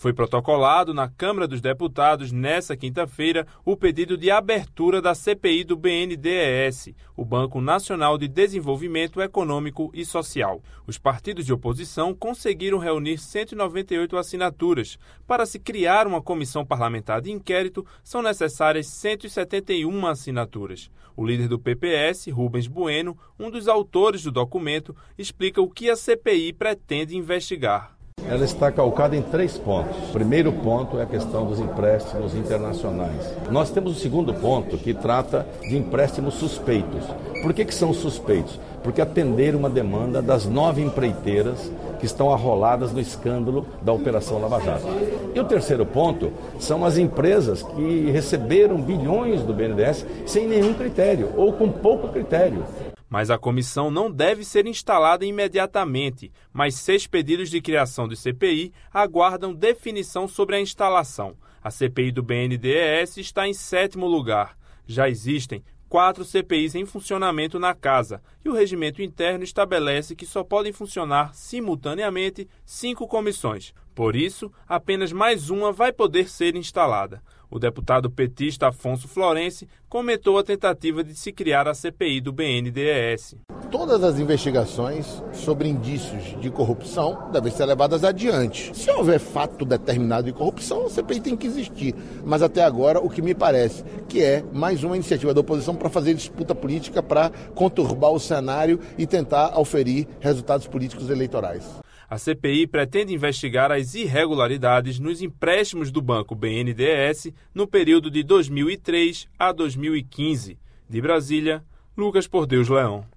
Foi protocolado na Câmara dos Deputados, nesta quinta-feira, o pedido de abertura da CPI do BNDES, o Banco Nacional de Desenvolvimento Econômico e Social. Os partidos de oposição conseguiram reunir 198 assinaturas. Para se criar uma comissão parlamentar de inquérito, são necessárias 171 assinaturas. O líder do PPS, Rubens Bueno, um dos autores do documento, explica o que a CPI pretende investigar. Ela está calcada em 3 pontos. O primeiro ponto é a questão dos empréstimos internacionais. Nós temos o segundo ponto, que trata de empréstimos suspeitos. Por que são suspeitos? Porque atenderam uma demanda das 9 empreiteiras que estão arroladas no escândalo da Operação Lava Jato. E o terceiro ponto são as empresas que receberam bilhões do BNDES sem nenhum critério ou com pouco critério. Mas a comissão não deve ser instalada imediatamente, mas 6 pedidos de criação de CPI aguardam definição sobre a instalação. A CPI do BNDES está em 7º lugar. Já existem 4 CPIs em funcionamento na Casa e o regimento interno estabelece que só podem funcionar simultaneamente 5 comissões. Por isso, apenas mais uma vai poder ser instalada. O deputado petista Afonso Florense comentou a tentativa de se criar a CPI do BNDES. Todas as investigações sobre indícios de corrupção devem ser levadas adiante. Se houver fato determinado de corrupção, a CPI tem que existir. Mas até agora, o que me parece que é mais uma iniciativa da oposição para fazer disputa política, para conturbar o cenário e tentar auferir resultados políticos eleitorais. A CPI pretende investigar as irregularidades nos empréstimos do Banco BNDES no período de 2003 a 2015. De Brasília, Lucas Por Deus Leão.